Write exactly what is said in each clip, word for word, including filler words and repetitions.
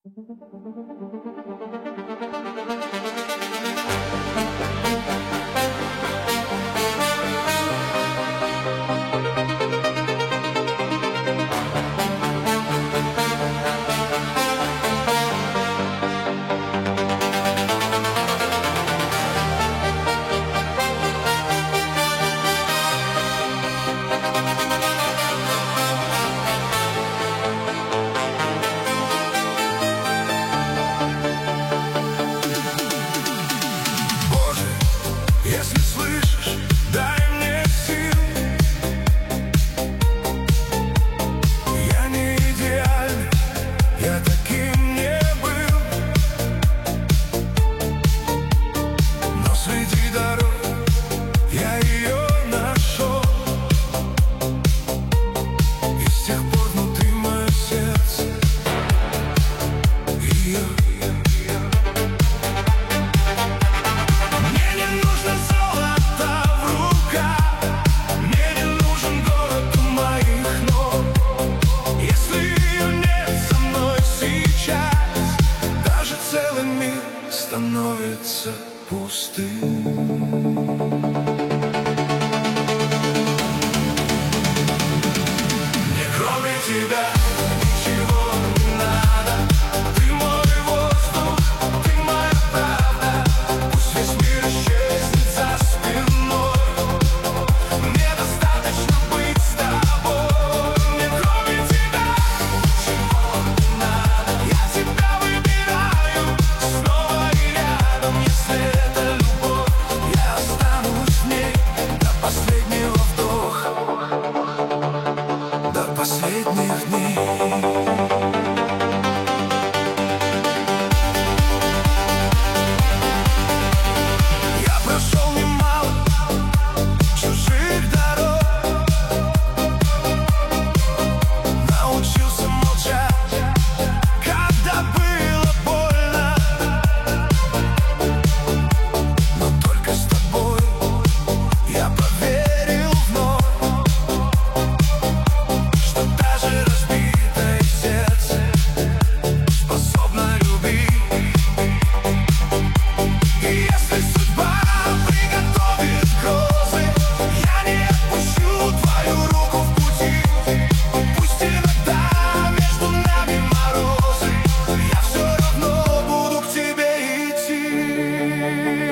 Если слышишь, дай мне сил. Я не идеален, я таким не был, но среди дорог я ее нашел. И с тех пор внутри мое сердце ее. Целый мир становится пустым. Мне кроме тебя ничего не надо. Ты мой воздух, ты моя правда. Пусть весь мир исчезнет за спиной, мне достаточно быть с тобой. Мне кроме тебя ничего не надо. Я тебя выбираю снова и рядом. Если это любовь, я останусь в ней до последнего вдоха, до последних дней. Я прошел немало чужих дорог, научился молчать, когда было больно. Но только с тобой я поверил вновь, что даже разбитое сердце способно любить. И если судьба приготовит грозы, я не отпущу твою руку в пути. Пусть иногда между нами морозы, я все равно буду к тебе идти.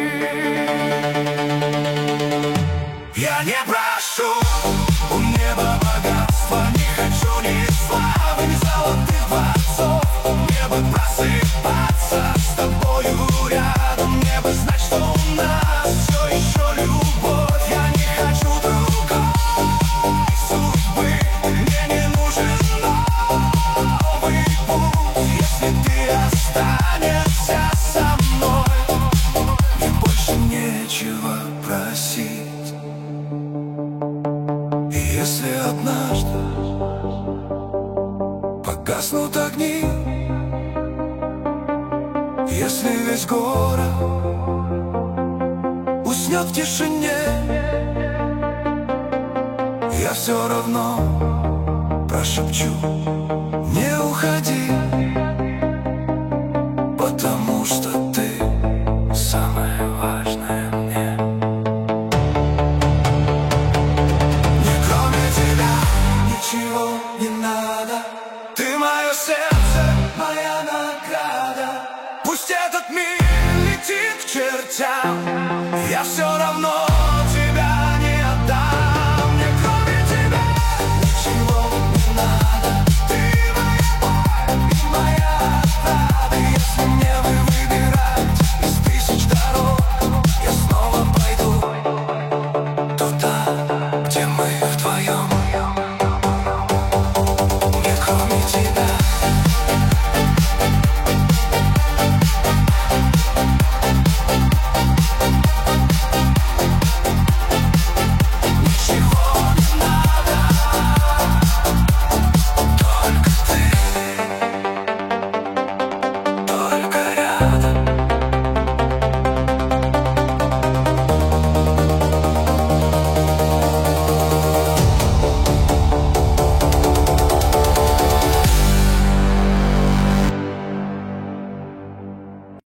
Я не прошу у неба богатства, не хочу ни славы, ни золотых дворцов. Мне бы просыпаться с тобою рядом, мне бы знать, что у нас все еще любовь. Я не хочу другой судьбы, мне не нужен новый путь. Если ты останешься со мной, мне больше нечего просить. И если однажды погаснут огни, если весь город уснет в тишине, я все равно прошепчу: не уходи, потому что ты самое важное мне. Мне кроме тебя ничего не надо. Ты мое сердце, моя награда. Пусть этот мир летит к чертям,